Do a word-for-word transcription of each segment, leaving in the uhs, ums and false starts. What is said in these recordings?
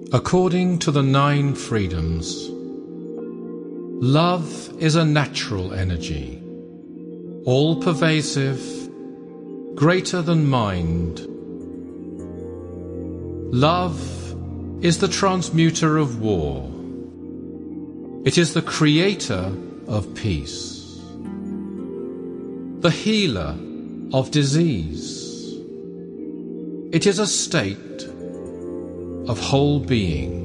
According to the Nine Freedoms, love is a natural energy, all-pervasive, greater than mind. Love is the transmuter of war. It is the creator of peace, the healer of disease. It is a state of whole being.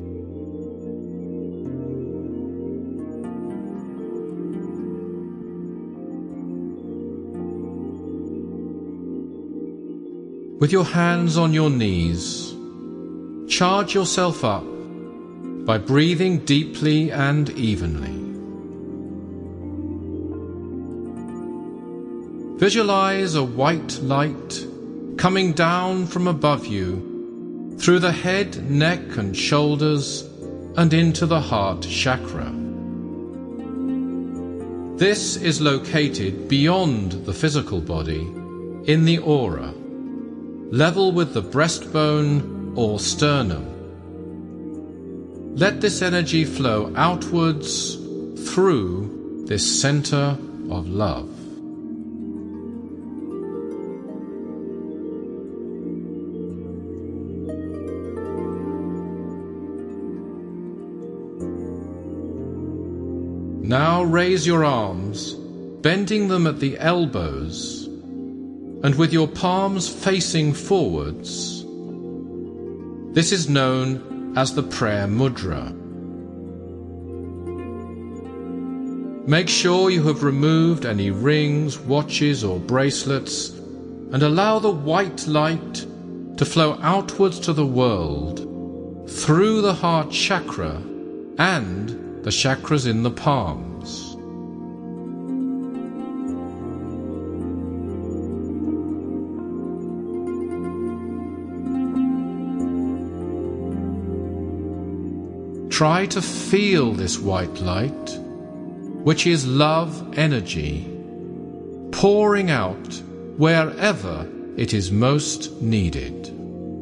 With your hands on your knees, charge yourself up by breathing deeply and evenly. Visualize a white light coming down from above you through the head, neck and shoulders and into the heart chakra. This is located beyond the physical body in the aura, level with the breastbone or sternum. Let this energy flow outwards through this center of love. Now raise your arms, bending them at the elbows, and with your palms facing forwards. This is known as the prayer mudra. Make sure you have removed any rings, watches or bracelets, and allow the white light to flow outwards to the world through the heart chakra and the chakras in the palms. Try to feel this white light, which is love energy, pouring out wherever it is most needed.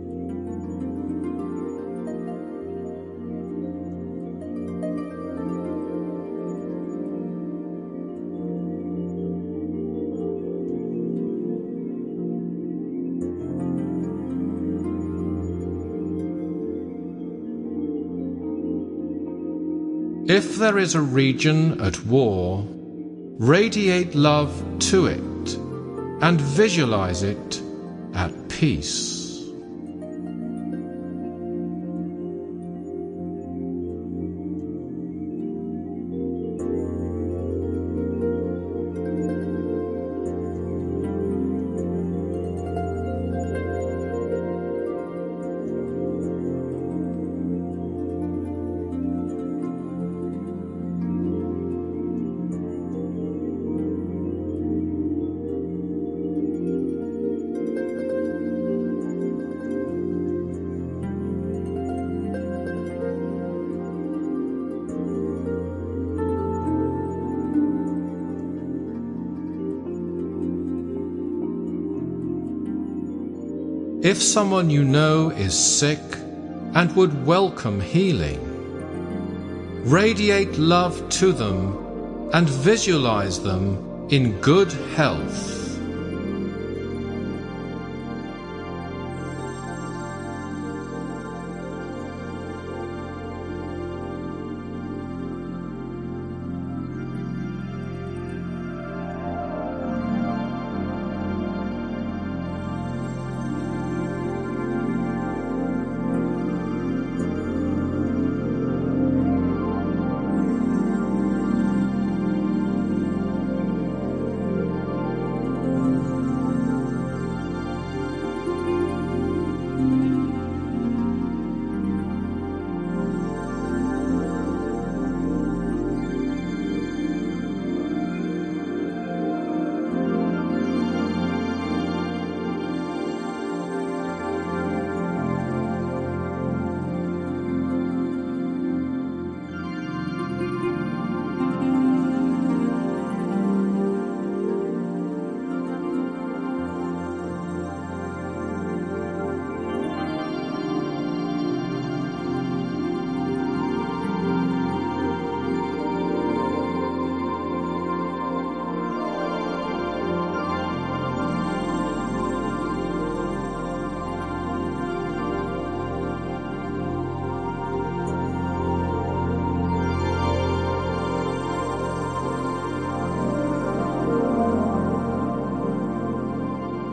If there is a region at war, radiate love to it and visualize it at peace. If someone you know is sick and would welcome healing, radiate love to them and visualize them in good health.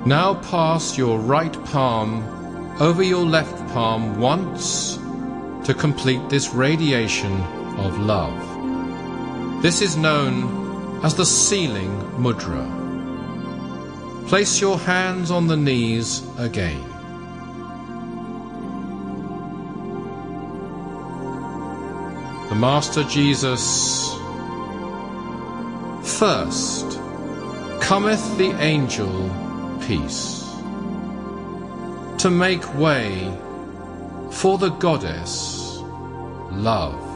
Now pass your right palm over your left palm once to complete this radiation of love. This is known as the sealing mudra. Place your hands on the knees again. The Master Jesus: first cometh the angel peace, to make way for the goddess love.